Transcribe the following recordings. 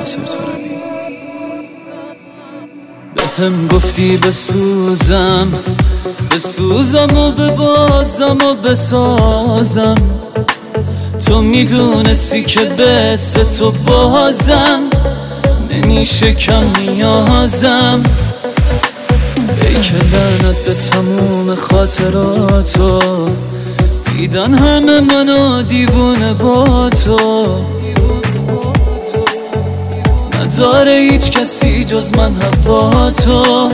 ناصر طارمی. به هم گفتی بسوزم و ببازم و بسازم، تو میدونستی که بس تو بازم نمیشه کم نیازم. ای که لعنت به تموم خاطراتو، دیدن همه منو دیوونه با تو، نداره هیچ کسی جز من هوا تو.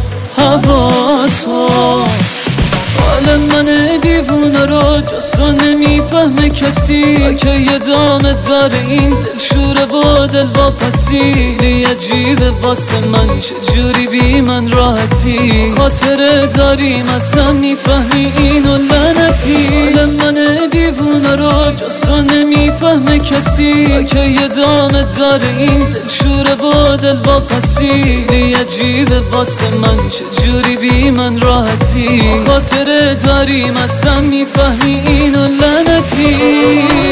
حال من دیوونه رو جز تو نمیفهمه کسی، که یه دامه داره این دل شوره و دل واپسی. عجیبه واسه من چجوری بی من راحتی، خاطره داریم اصلا میفهمی اینو لعنتی. حال من دیوونه رو جز تو نمیفهمه کسی، که یه دامه داره این دل شوره و دل واپسی. عجیبه واسه من چجوری بی من راحتی، خاطره داریم اصلا میفهمی اینو لعنتی.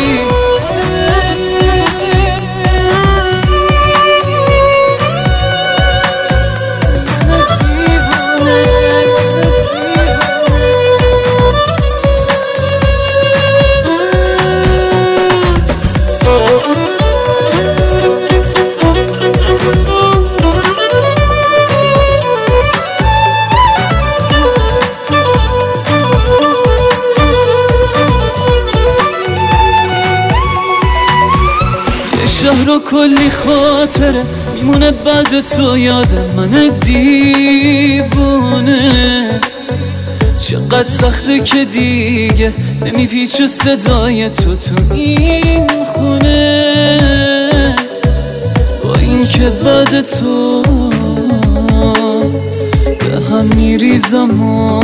شهر و کلی خاطره میمونه بعد تو، یاد من دیوونه. چقدر سخته که دیگه نمیپیچه صدای تو این خونه، با این که بعد تو به هم میریزم و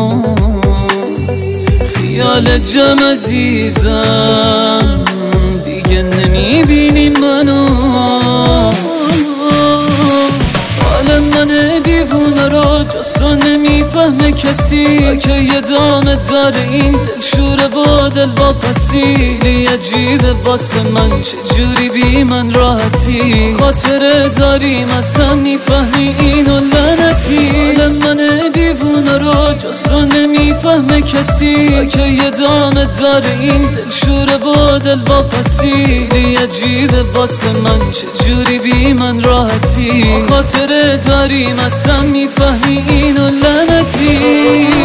خیال جمع عزیزم دیگه نمیبینی منو. حال من دیوونه رو جز تو نمیفهمه کسی، که یه دامه داره این دل شوره و دل واپسی. عجیبه واسه من چجوری بی من راحتی، خاطره داریم اصلا میفهمی اینو لعنتی. حال من دیوونه رو جز تو نمیفهمه کسی، که یه دامه داره این دل شوره و دل واپسی. عجیبه واسه من چجوری بی من راحتی، خاطره داریم اصلا میفهمی اینو لعنتی.